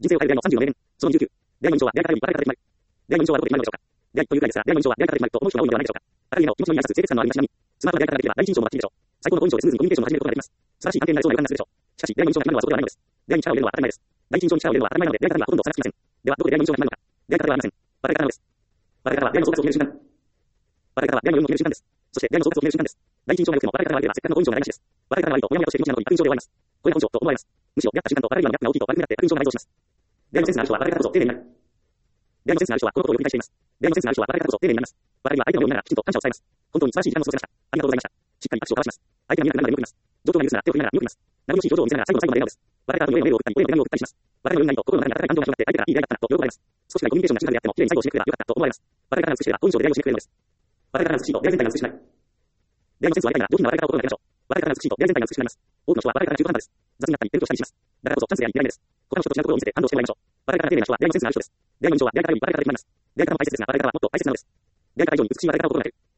人生を変える出会いの35名。その29。出会いの印象は出会い方より別れ方で決まる。出会いの印象はどこで決まるのでしょうか。出会いというくらいですが、出会いの印象は出会い方で決まると思う人が多いのではないでしょうか。あるいは気持ちの見やす清潔感のある街並み。スマートな出会い方ができれば第一印象もバッチリでしょう。最高の好印象でスムーズにコミュニケーションを始めることができます。素晴らしい関係になりそうな予感がするでしょう。しかし、出会いの印象が決まるのはそこではないのです。出会いに力を入れるのは当たり前です。第一印象に力を入れるのは当たり前なので、出会い方にはほとんど差がつきません。では、どこで出会いの印象が決まるのか。出会い方ではありません。別れ方なのです。別れ方は出会いの総括を決める瞬間。別れ方は出会いの有無を決める瞬間です。そして、出会いの総括を決める瞬間です。第一印象が良くても別れ方が悪ければ、せっかくの好印象が台無しです。別れ方が悪いと、もやもやとしている気持ちなのに悪印象で終わります。これが本性と思われます。むしろ、出会った時間と別れる今のギャップが大きいと悪くなって悪印象が内蔵します。出会いのセンスのある人は別れ方こそ丁寧になる。出会いのセンスのある人はこのことをよく理解しています。出会いのセンスのある人は別れ方こそ丁寧になります。別れには相手のようにならきちんと感謝を伝えます。本当に素晴らしい時間を過ごせました。ありがとうございました。しっかり握手を交わします。相手が見なくなるまで見送ります。状況が許すなら手を振りながら見送ります。名残惜しい表情を見せながら最後の最後まで笑顔です。別れた後にメールを送ったり、声の手紙を送ったりします。別れの運がいいと心の中に温かい感情が広がって相手からいい出会いだったなと喜ばれます。少しなりコミュニケーションが静かであっても、綺麗に最後を締めくくればよかったと思われます。別れ方が美しければ好印象で出会いを締めくくれるのです。別れ方が美しいと出会い全体が美しくなる。出会いのセンスを上げたいなら上品な別れ方を心がけましょう。別れ方が美しいと出会い全体が美しくなります。多くの人は別れ方が中途半端です。雑になったり転倒したりします。だからこそチャンスであり、嫌い目です。他の人と違うところを見せて感動してもらいましょう。別れ方が丁寧な人は出会いのセンスのある人です。出会いの印象は出会い方より別れ方で決まります。出会い方の大切ですが、別れ方はもっと大切なのです。出会い方以上に美しい別れ方を心がける。